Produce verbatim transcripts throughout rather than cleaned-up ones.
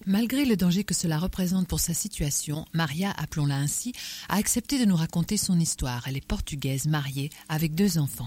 Malgré le danger que cela représente pour sa situation, Maria, appelons-la ainsi, a accepté de nous raconter son histoire. Elle est portugaise, mariée, avec deux enfants.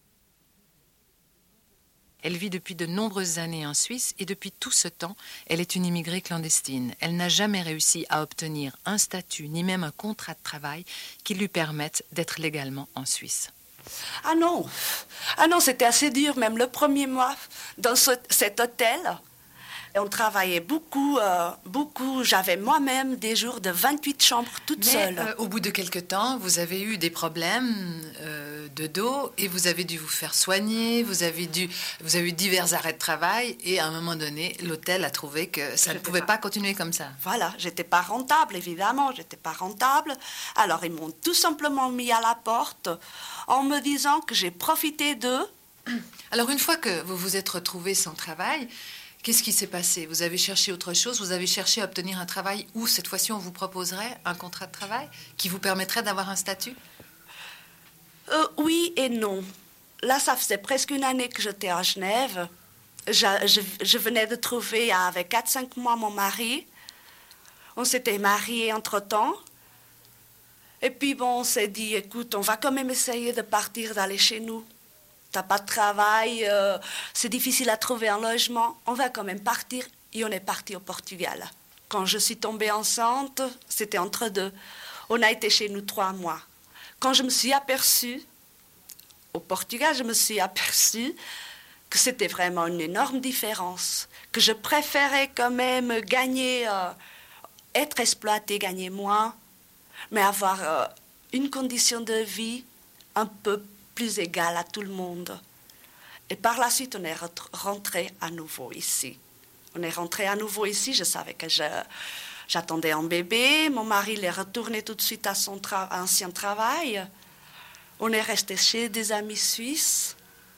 Elle vit depuis de nombreuses années en Suisse et depuis tout ce temps, elle est une immigrée clandestine. Elle n'a jamais réussi à obtenir un statut ni même un contrat de travail qui lui permette d'être légalement en Suisse. Ah non, ah non, c'était assez dur, même le premier mois dans ce, cet hôtel. Et on travaillait beaucoup, euh, beaucoup. J'avais moi-même des jours de vingt-huit chambres toute Mais, seule. Euh, au bout de quelque temps, vous avez eu des problèmes euh, de dos et vous avez dû vous faire soigner. Vous avez dû, vous avez eu divers arrêts de travail et à un moment donné, l'hôtel a trouvé que ça ne pouvait pas... pas continuer comme ça. Voilà, j'étais pas rentable, évidemment, j'étais pas rentable. Alors ils m'ont tout simplement mis à la porte en me disant que j'ai profité d'eux. Alors une fois que vous vous êtes retrouvée sans travail, qu'est-ce qui s'est passé? Vous avez cherché autre chose? Vous avez cherché à obtenir un travail où, cette fois-ci, on vous proposerait un contrat de travail qui vous permettrait d'avoir un statut? euh, Oui et non. Là, ça faisait presque une année que j'étais à Genève. Je, je, je venais de trouver, avec quatre cinq mois, mon mari. On s'était mariés entre-temps. Et puis, bon, on s'est dit, écoute, on va quand même essayer de partir, d'aller chez nous. T'as pas de travail, euh, c'est difficile à trouver un logement. On va quand même partir. Et on est parti au Portugal. Quand je suis tombée enceinte, c'était entre deux. On a été chez nous trois mois. Quand je me suis aperçue, au Portugal, je me suis aperçue que c'était vraiment une énorme différence. Que je préférais quand même gagner, euh, être exploitée, gagner moins, mais avoir euh, une condition de vie un peu plus égale à tout le monde. Et par la suite, on est rentré à nouveau ici. On est rentré à nouveau ici. Je savais que je, j'attendais un bébé. Mon mari il est retourné tout de suite à son tra- ancien travail. On est resté chez des amis suisses.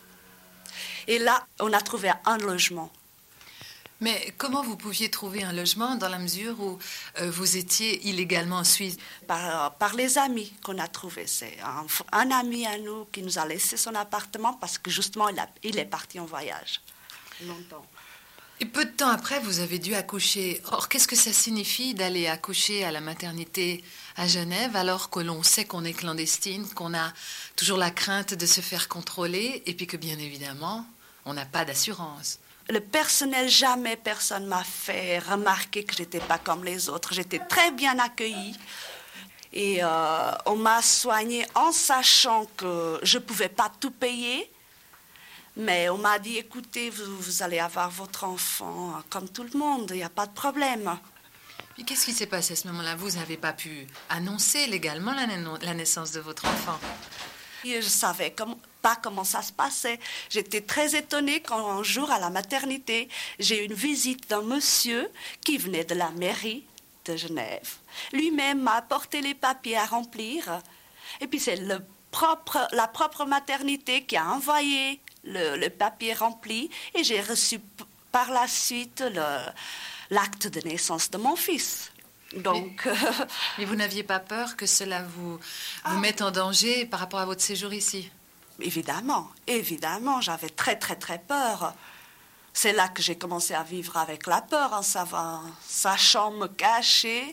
Et là, on a trouvé un logement. Mais comment vous pouviez trouver un logement dans la mesure où euh, vous étiez illégalement en Suisse? Par, par les amis qu'on a trouvés. C'est un, un ami à nous qui nous a laissé son appartement parce que justement, il, a, il est parti en voyage. Longtemps. Et peu de temps après, vous avez dû accoucher. Or, qu'est-ce que ça signifie d'aller accoucher à la maternité à Genève alors que l'on sait qu'on est clandestine, qu'on a toujours la crainte de se faire contrôler et puis que, bien évidemment, on n'a pas d'assurance? Le personnel, jamais personne m'a fait remarquer que je n'étais pas comme les autres. J'étais très bien accueillie. Et euh, on m'a soignée en sachant que je ne pouvais pas tout payer. Mais on m'a dit, écoutez, vous, vous allez avoir votre enfant comme tout le monde, il n'y a pas de problème. Puis qu'est-ce qui s'est passé à ce moment-là? Vous n'avez pas pu annoncer légalement la, na- la naissance de votre enfant? Et je ne savais comme, pas comment ça se passait. J'étais très étonnée quand un jour, à la maternité, j'ai eu une visite d'un monsieur qui venait de la mairie de Genève. Lui-même m'a apporté les papiers à remplir. Et puis c'est le propre, la propre maternité qui a envoyé le, le papier rempli. Et j'ai reçu p- par la suite le, l'acte de naissance de mon fils. Donc, mais, euh... mais vous n'aviez pas peur que cela vous, vous ah. mette en danger par rapport à votre séjour ici? Évidemment, évidemment, j'avais très très très peur. C'est là que j'ai commencé à vivre avec la peur, en savant, sachant me cacher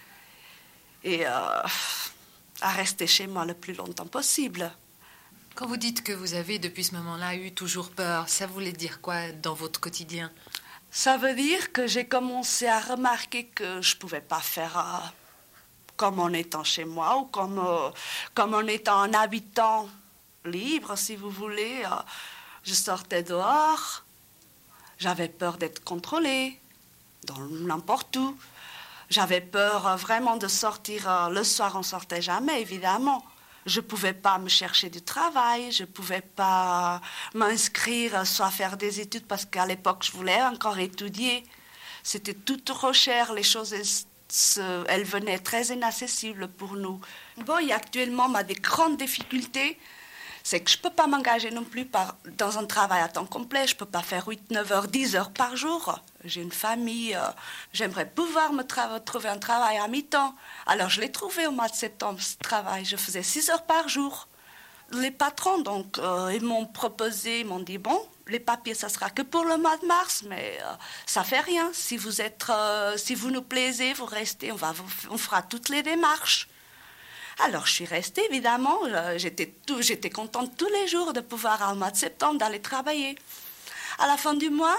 et euh, à rester chez moi le plus longtemps possible. Quand vous dites que vous avez depuis ce moment-là eu toujours peur, ça voulait dire quoi dans votre quotidien? Ça veut dire que j'ai commencé à remarquer que je ne pouvais pas faire euh, comme en étant chez moi ou comme, euh, comme en étant un habitant libre, si vous voulez. Euh, je sortais dehors, j'avais peur d'être contrôlée, dans n'importe où. J'avais peur euh, vraiment de sortir. Euh, le soir, on ne sortait jamais, évidemment. Je ne pouvais pas me chercher du travail, je ne pouvais pas m'inscrire, soit faire des études, parce qu'à l'époque, je voulais encore étudier. C'était tout trop cher, les choses, elles, elles venaient très inaccessibles pour nous. Bon, et actuellement, ma des grandes difficultés, c'est que je ne peux pas m'engager non plus par, dans un travail à temps complet. Je ne peux pas faire huit, neuf heures, dix heures par jour. J'ai une famille. Euh, j'aimerais pouvoir me tra- trouver un travail à mi-temps. Alors, je l'ai trouvé au mois de septembre, ce travail. Je faisais six heures par jour. Les patrons, donc, euh, ils m'ont proposé, ils m'ont dit, bon, les papiers, ça sera que pour le mois de mars, mais euh, ça fait rien. Si vous êtes, euh, si vous nous plaisez, vous restez, on, va, on fera toutes les démarches. Alors, je suis restée, évidemment. J'étais, tout, j'étais contente tous les jours de pouvoir, au mois de septembre, d'aller travailler. À la fin du mois,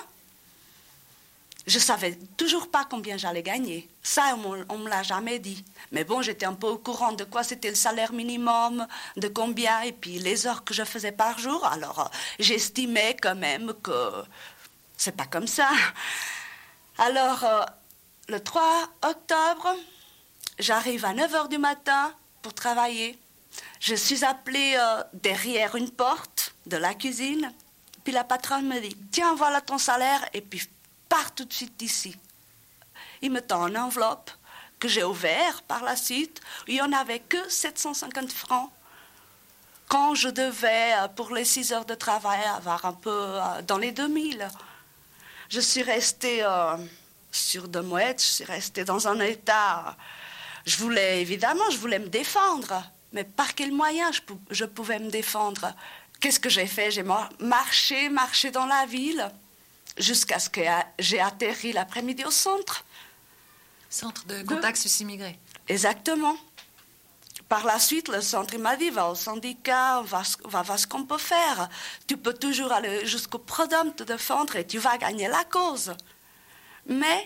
je ne savais toujours pas combien j'allais gagner. Ça, on ne me l'a jamais dit. Mais bon, j'étais un peu au courant de quoi c'était le salaire minimum, de combien, et puis les heures que je faisais par jour. Alors, euh, j'estimais quand même que c'est pas comme ça. Alors, euh, le trois octobre, j'arrive à neuf heures du matin pour travailler. Je suis appelée euh, derrière une porte de la cuisine. Puis la patronne me dit, tiens, voilà ton salaire, et puis pars tout de suite d'ici. Il me tend une enveloppe que j'ai ouverte par la suite. Il n'y en avait que sept cent cinquante francs. Quand je devais, pour les six heures de travail, avoir un peu euh, dans les deux mille. Je suis restée euh, sur de mouettes, je suis restée dans un état... Je voulais, évidemment, je voulais me défendre. Mais par quel moyen je, pou- je pouvais me défendre? Qu'est-ce que j'ai fait? J'ai marché, marché dans la ville, jusqu'à ce que j'ai atterri l'après-midi au centre. Centre de contact sus-immigrés. Exactement. Par la suite, le centre m'a dit, va au syndicat, on va, on va voir ce qu'on peut faire. Tu peux toujours aller jusqu'au prud'homme te défendre et tu vas gagner la cause. Mais,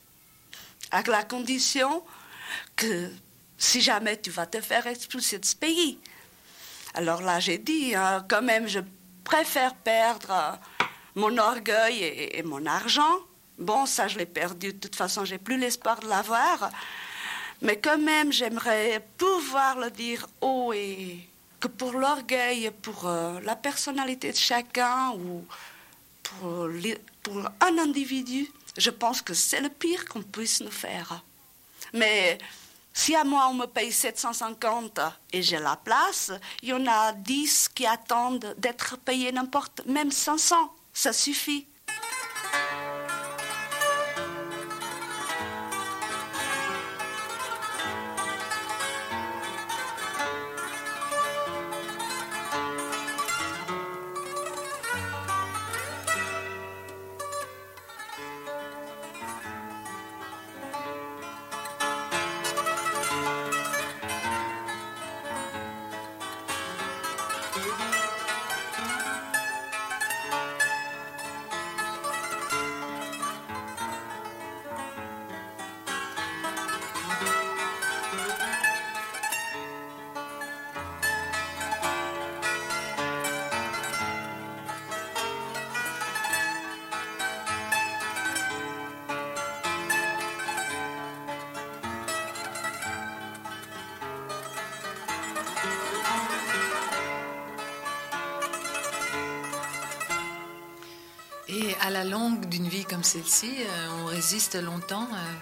à la condition que si jamais tu vas te faire expulser de ce pays. Alors là, j'ai dit, hein, quand même, je préfère perdre euh, mon orgueil et, et mon argent. Bon, ça, je l'ai perdu. De toute façon, j'ai plus l'espoir de l'avoir. Mais quand même, j'aimerais pouvoir le dire haut et que pour l'orgueil, pour euh, la personnalité de chacun ou pour, les, pour un individu, je pense que c'est le pire qu'on puisse nous faire. Mais... si à moi on me paye sept cent cinquante et j'ai la place, il y en a dix qui attendent d'être payés n'importe, même cinq cents, ça suffit. Et à la longue d'une vie comme celle-ci, euh, on résiste longtemps euh...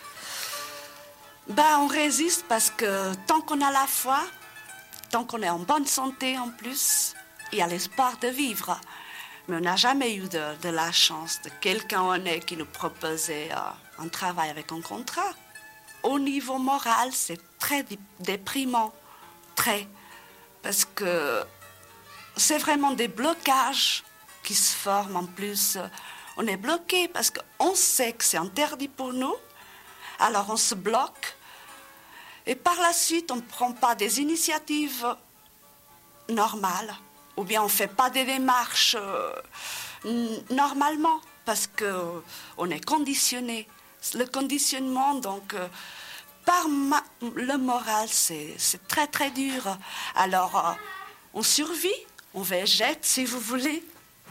Ben, on résiste parce que tant qu'on a la foi, tant qu'on est en bonne santé en plus, il y a l'espoir de vivre. Mais on n'a jamais eu de, de la chance de quelqu'un honnête qui nous proposait euh, un travail avec un contrat. Au niveau moral, c'est très déprimant, très. Parce que c'est vraiment des blocages qui se forment en plus. On est bloqué parce qu'on sait que c'est interdit pour nous, alors on se bloque. Et par la suite, on ne prend pas des initiatives normales, ou bien on ne fait pas des démarches euh, normalement, parce qu'on est conditionné. Le conditionnement, donc, euh, par ma, le moral, c'est, c'est très très dur. Alors, euh, on survit, on végète, si vous voulez.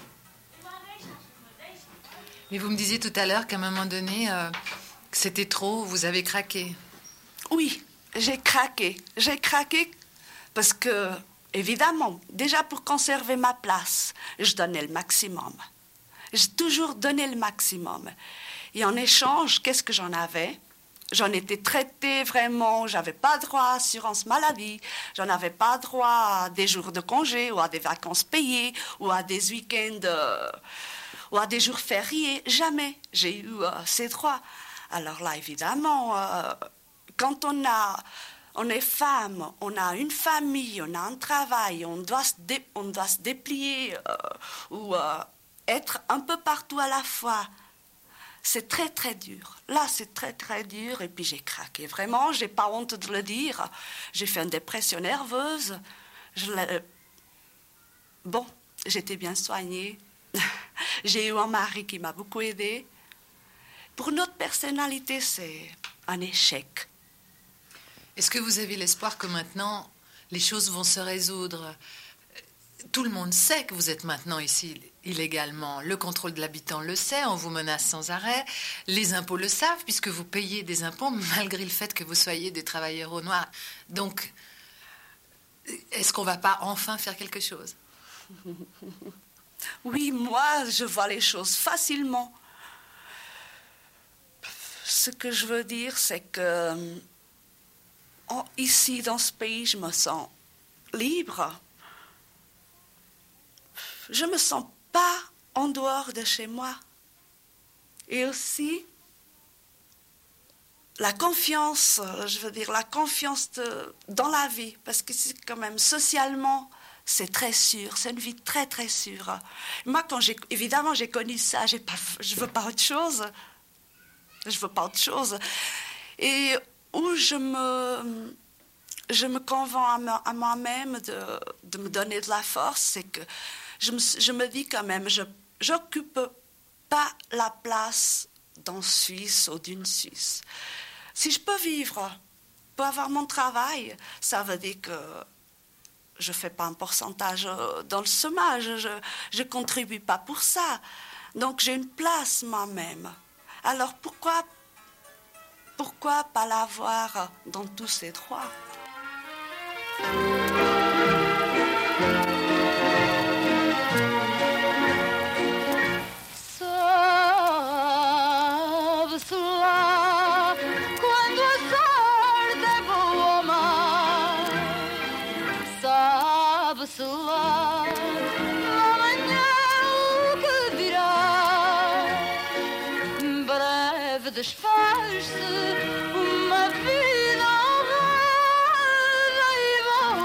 Mais vous me disiez tout à l'heure qu'à un moment donné, euh, que c'était trop, vous avez craqué. Oui, j'ai craqué. J'ai craqué parce que, évidemment, déjà pour conserver ma place, je donnais le maximum. J'ai toujours donné le maximum. Et en échange, qu'est-ce que j'en avais? J'en étais traitée vraiment, j'avais pas droit à assurance maladie, j'en avais pas droit à des jours de congé ou à des vacances payées ou à des week-ends euh, ou à des jours fériés. Jamais j'ai eu euh, ces droits. Alors là, évidemment, euh, quand on a, on est femme, on a une famille, on a un travail, on doit se, dé, on doit se déplier euh, ou euh, être un peu partout à la fois. C'est très, très dur. Là, c'est très, très dur. Et puis, j'ai craqué. Vraiment, je n'ai pas honte de le dire. J'ai fait une dépression nerveuse. Je l'ai... Bon, j'étais bien soignée. J'ai eu un mari qui m'a beaucoup aidée. Pour notre personnalité, c'est un échec. Est-ce que vous avez l'espoir que maintenant, les choses vont se résoudre? Tout le monde sait que vous êtes maintenant ici illégalement. Le contrôle de l'habitant le sait, on vous menace sans arrêt. Les impôts le savent, puisque vous payez des impôts malgré le fait que vous soyez des travailleurs au noir. Donc, est-ce qu'on ne va pas enfin faire quelque chose? Oui, moi, je vois les choses facilement. Ce que je veux dire, c'est que oh, ici, dans ce pays, je me sens libre. Je ne me sens pas en dehors de chez moi. Et aussi, la confiance, je veux dire, la confiance de, dans la vie, parce que c'est quand même socialement, c'est très sûr, c'est une vie très, très sûre. Moi, quand j'ai, évidemment, j'ai connu ça, j'ai pas, je ne veux pas autre chose. Je ne veux pas autre chose. Et où je me, je me convainc à moi-même de, de me donner de la force, c'est que je me, je me dis quand même, je n'occupe pas la place d'un Suisse ou d'une Suisse. Si je peux vivre, peux avoir mon travail, ça veut dire que je ne fais pas un pourcentage dans le chômage, je ne contribue pas pour ça. Donc j'ai une place moi-même. Alors pourquoi, pourquoi pas l'avoir dans tous ces droits? Desfaz-se uma vida honrada e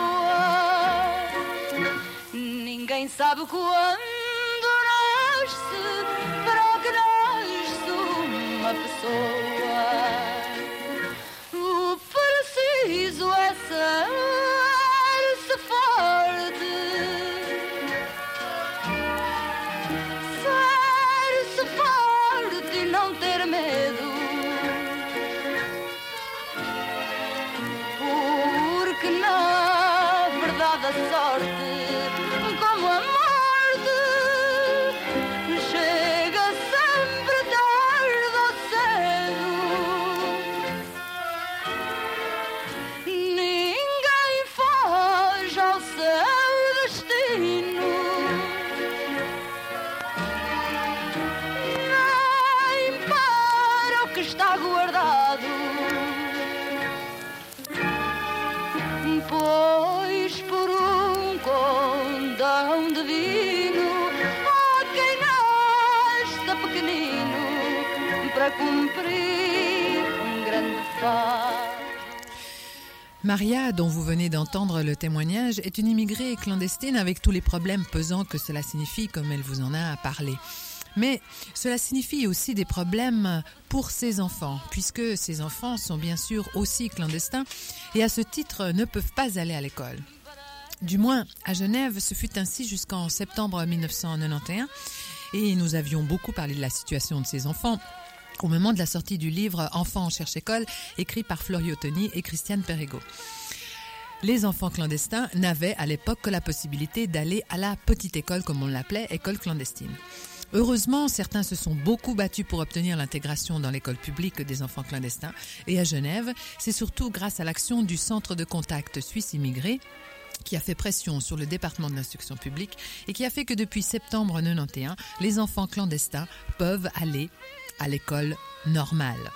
boa. Ninguém sabe quando nasce, para que nasce uma pessoa. O preciso é ser-se forte, ser-se forte e não ter medo. A sorte, como a morte, chega sempre tarde ou cedo. Ninguém foge ao seu destino, nem para o que está guardado. Pois por um condão divino há quem nasce pequenino para cumprir um grande fardo. Maria, dont vous venez d'entendre le témoignage, est une immigrée clandestine avec tous les problèmes pesants que cela signifie, comme elle vous en a parlé. Mais cela signifie aussi des problèmes pour ses enfants, puisque ces enfants sont bien sûr aussi clandestins et à ce titre ne peuvent pas aller à l'école. Du moins, à Genève, ce fut ainsi jusqu'en septembre dix-neuf cent quatre-vingt-onze et nous avions beaucoup parlé de la situation de ces enfants au moment de la sortie du livre « Enfants cherchent école » écrit par Florio Tony et Christiane Perregaux. Les enfants clandestins n'avaient à l'époque que la possibilité d'aller à la petite école, comme on l'appelait, école clandestine. Heureusement, certains se sont beaucoup battus pour obtenir l'intégration dans l'école publique des enfants clandestins. Et à Genève, c'est surtout grâce à l'action du Centre de contact suisse immigré qui a fait pression sur le département de l'instruction publique et qui a fait que depuis septembre mille neuf cent quatre-vingt-onze, les enfants clandestins peuvent aller à l'école normale.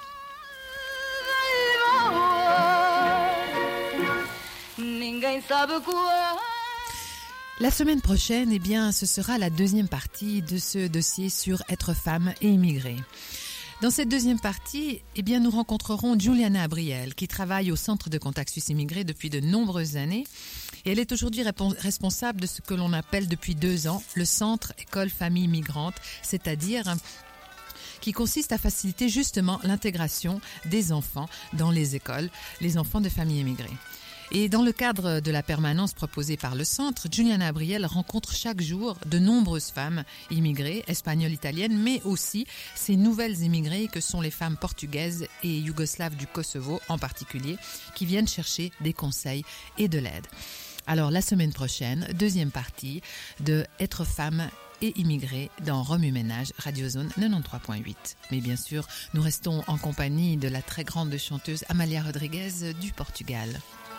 La semaine prochaine, eh bien, ce sera la deuxième partie de ce dossier sur être femme et immigrée. Dans cette deuxième partie, eh bien, nous rencontrerons Juliana Abriel, qui travaille au Centre de contact Suisse Immigré depuis de nombreuses années. Et elle est aujourd'hui répons- responsable de ce que l'on appelle depuis deux ans le Centre École Famille Migrante, c'est-à-dire qui consiste à faciliter justement l'intégration des enfants dans les écoles, les enfants de familles immigrées. Et dans le cadre de la permanence proposée par le centre, Juliana Abriel rencontre chaque jour de nombreuses femmes immigrées, espagnoles, italiennes, mais aussi ces nouvelles immigrées que sont les femmes portugaises et yougoslaves du Kosovo en particulier, qui viennent chercher des conseils et de l'aide. Alors la semaine prochaine, deuxième partie de Être femme et immigrée dans Remue Ménage, Radio Zone quatre-vingt-treize virgule huit. Mais bien sûr, nous restons en compagnie de la très grande chanteuse Amália Rodrigues du Portugal.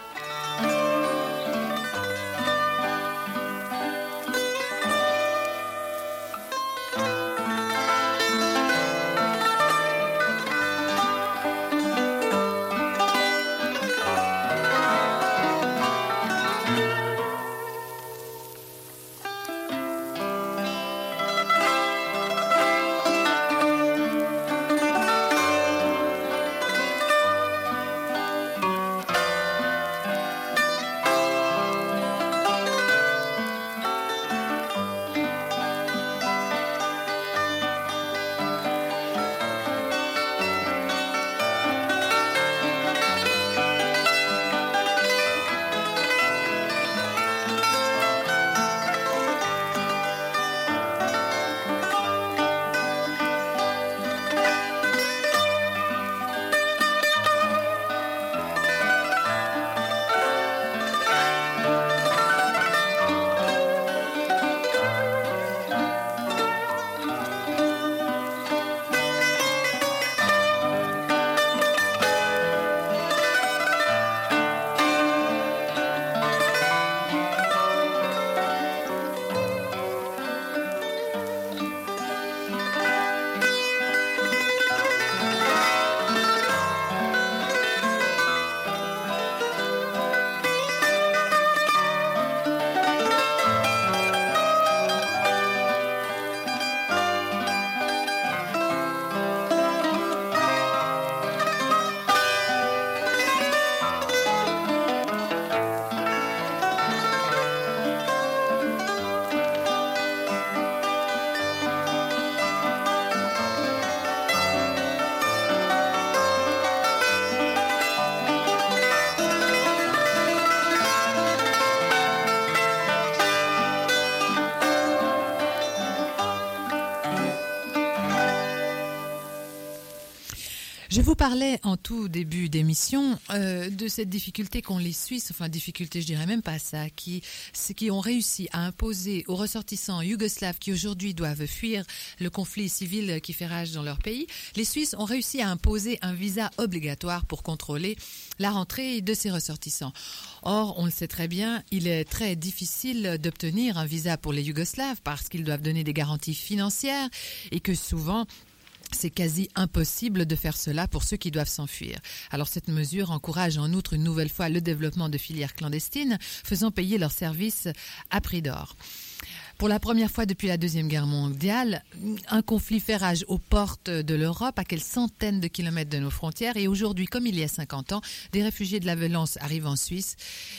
Je vous parlais en tout début d'émission euh, de cette difficulté qu'ont les Suisses, enfin difficulté, je dirais même pas ça, qui, qui ont réussi à imposer aux ressortissants yougoslaves qui aujourd'hui doivent fuir le conflit civil qui fait rage dans leur pays. Les Suisses ont réussi à imposer un visa obligatoire pour contrôler la rentrée de ces ressortissants. Or, on le sait très bien, il est très difficile d'obtenir un visa pour les Yougoslaves parce qu'ils doivent donner des garanties financières et que souvent, c'est quasi impossible de faire cela pour ceux qui doivent s'enfuir. Alors cette mesure encourage en outre une nouvelle fois le développement de filières clandestines, faisant payer leurs services à prix d'or. Pour la première fois depuis la Deuxième Guerre mondiale, un conflit fait rage aux portes de l'Europe, à quelques centaines de kilomètres de nos frontières. Et aujourd'hui, comme il y a cinquante ans, des réfugiés de la violence arrivent en Suisse.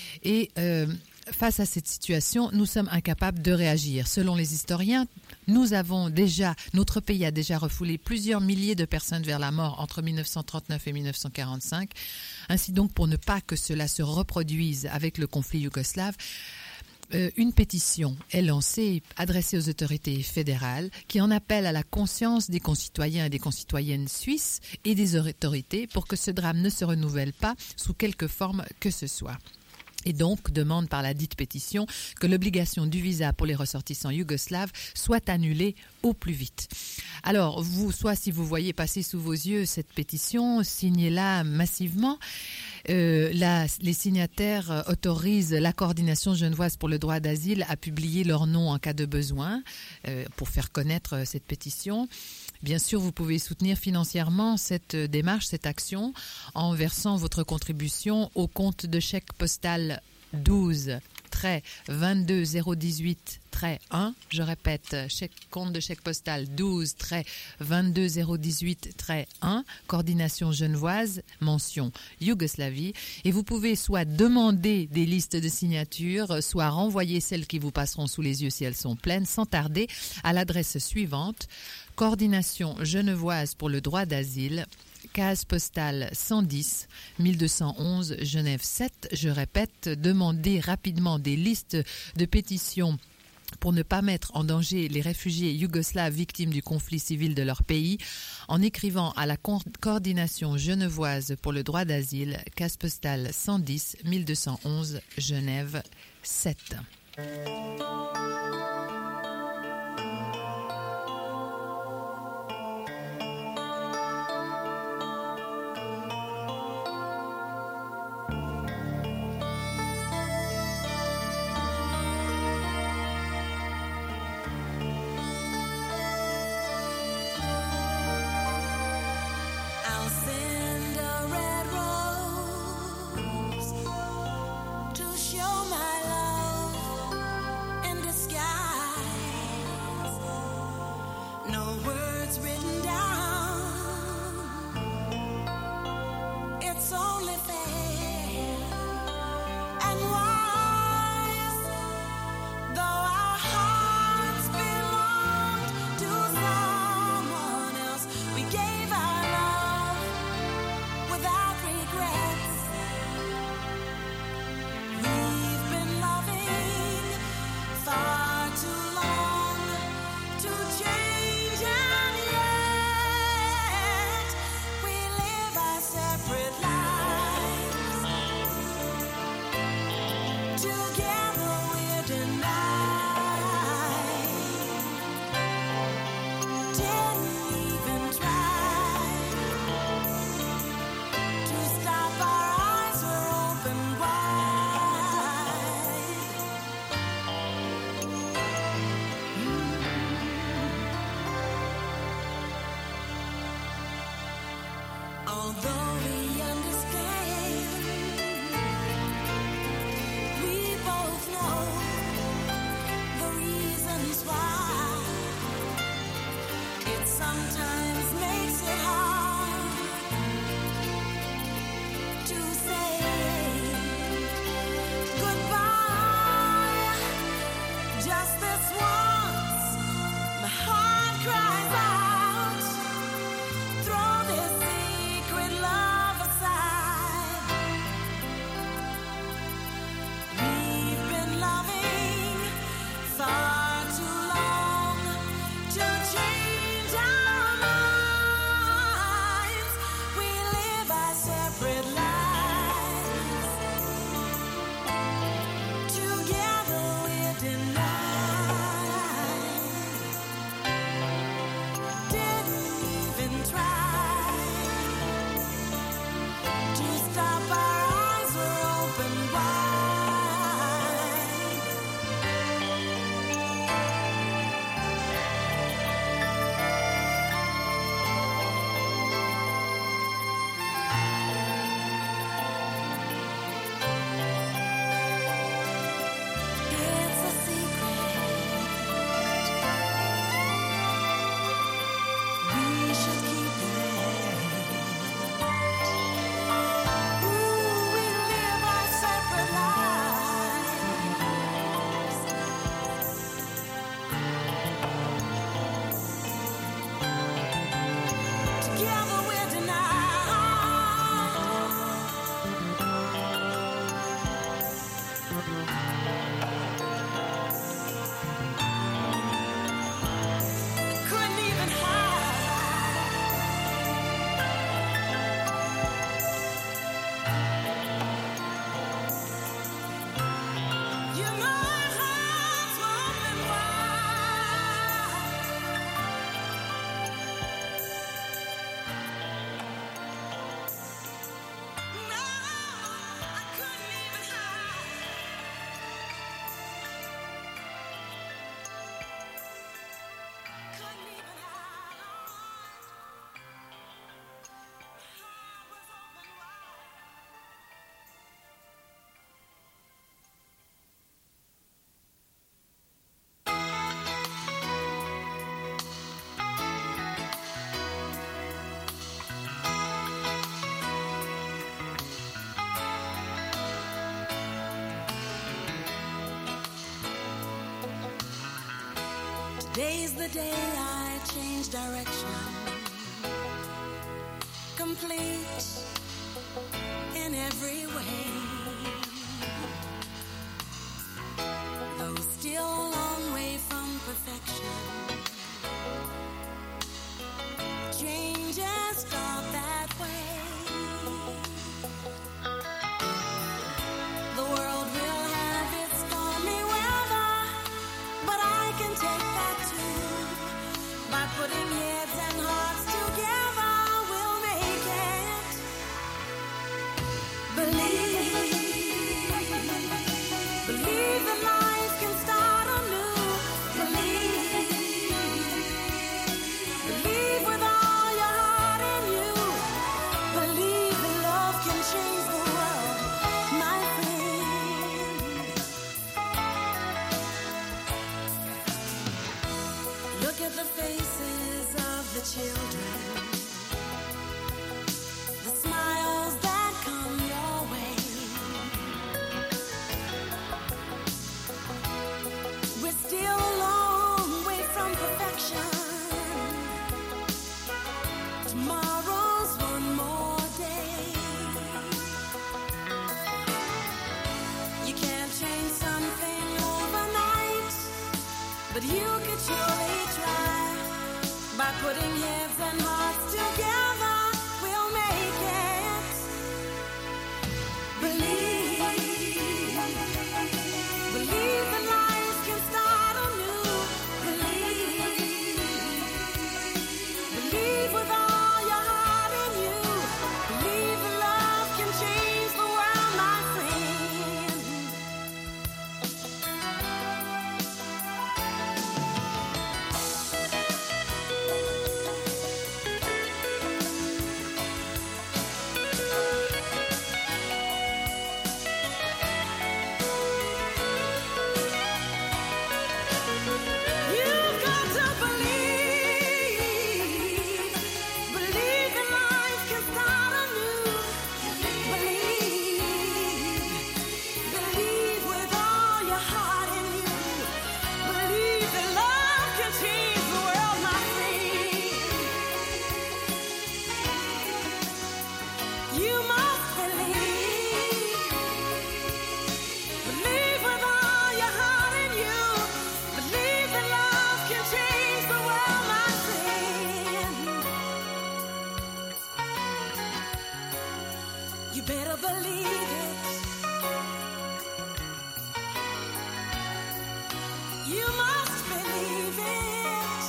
Et euh, face à cette situation, nous sommes incapables de réagir. Selon les historiens, nous avons déjà, notre pays a déjà refoulé plusieurs milliers de personnes vers la mort entre mille neuf cent trente-neuf et mille neuf cent quarante-cinq. Ainsi donc, pour ne pas que cela se reproduise avec le conflit yougoslave, Euh, une pétition est lancée, adressée aux autorités fédérales, qui en appelle à la conscience des concitoyens et des concitoyennes suisses et des autorités pour que ce drame ne se renouvelle pas sous quelque forme que ce soit. Et donc demande par la dite pétition que l'obligation du visa pour les ressortissants yougoslaves soit annulée au plus vite. Alors, vous, soit si vous voyez passer sous vos yeux cette pétition, signez-la massivement. Euh, la, les signataires autorisent la coordination genevoise pour le droit d'asile à publier leur nom en cas de besoin euh, pour faire connaître cette pétition. Bien sûr, vous pouvez soutenir financièrement cette démarche, cette action, en versant votre contribution au compte de chèque postal douze vingt-deux zéro dix-huit un. Je répète, chèque, compte de chèque postal douze vingt-deux zéro dix-huit un, coordination genevoise, mention Yougoslavie. Et vous pouvez soit demander des listes de signatures, soit renvoyer celles qui vous passeront sous les yeux si elles sont pleines, sans tarder, à l'adresse suivante: coordination genevoise pour le droit d'asile, case postale cent dix, mille deux cent onze, Genève sept. Je répète, demandez rapidement des listes de pétitions pour ne pas mettre en danger les réfugiés yougoslaves victimes du conflit civil de leur pays en écrivant à la co- coordination genevoise pour le droit d'asile, case postale cent dix, mille deux cent onze, Genève sept. To show my love in disguise. Today's the day I change direction, complete in every way, though still a long way from perfection. Changes start that way. The world will have its stormy weather, but I can take that too. By putting heads and hearts together, we'll make it. Believe, believe that life can start anew. Believe, believe with all your heart in you. Believe that love can change the world, my friend. Look at the faces of the children, the smiles that come your way. We're still a long way from perfection. Tomorrow's one more day. You can't change something overnight, but you could surely try. By putting heads and hearts together, we'll make it. Believe, believe that life can start anew. Believe, believe with all your heart in you. Believe that love can change the world, my friend. You've got to believe, believe that life can start anew. Believe, believe with all your heart in you. Believe that love can change the world, my friend. You must believe, believe with all your heart in you. Believe that love can change the world, my friend. You better believe it. You must believe it.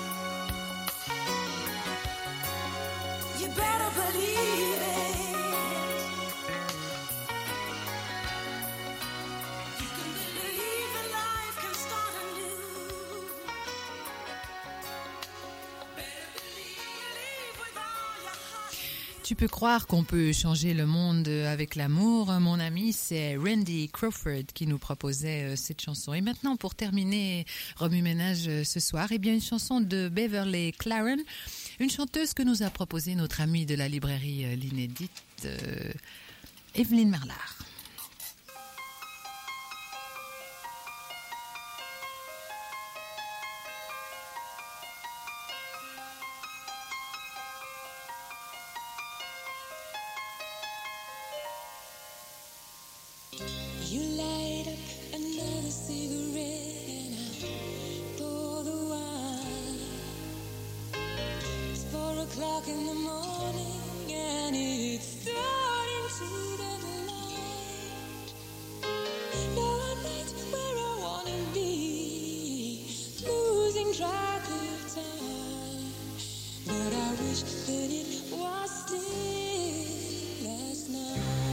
You better believe it. You can believe that life can start anew. Better believe with all your heart. Tu peux croire qu'on peut changer le monde avec l'amour. Mon ami, c'est Randy Crawford qui nous proposait euh, cette chanson. Et maintenant, pour terminer Remue Ménage euh, ce soir, eh bien, une chanson de Beverly Claren, une chanteuse que nous a proposée notre amie de la librairie euh, L'Inédite, euh, Evelyne Marlard. You light up another cigarette and I pour the wine. It's four o'clock in the morning and it's starting to get light. Now I'm right where I wanna be, losing track of time. But I wish that it was still last night.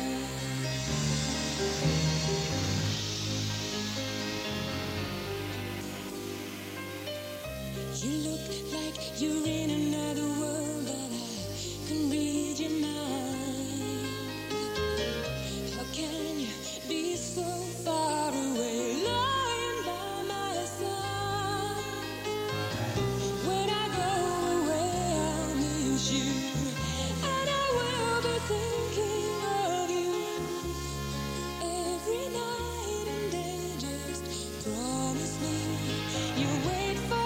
You look like you're in another world, but I can read your mind. How can you be so far away, lying by my side? When I go away, I'll miss you, and I will be thinking of you every night and day. Just promise me you'll wait for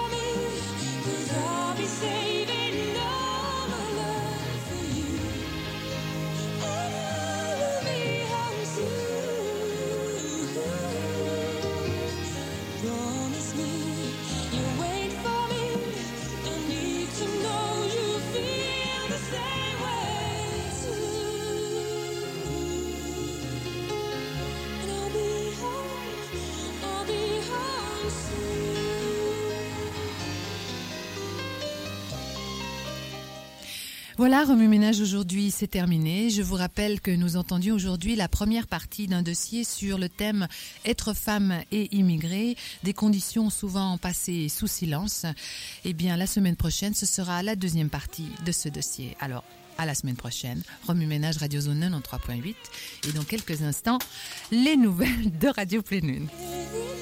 Voilà, Remue Ménage aujourd'hui, c'est terminé. Je vous rappelle que nous entendions aujourd'hui la première partie d'un dossier sur le thème être femme et immigrée, des conditions souvent passées sous silence. Eh bien, la semaine prochaine, ce sera la deuxième partie de ce dossier. Alors, à la semaine prochaine, Remue Ménage Radio Zone quatre-vingt-treize point huit et dans quelques instants, les nouvelles de Radio Pleine Lune.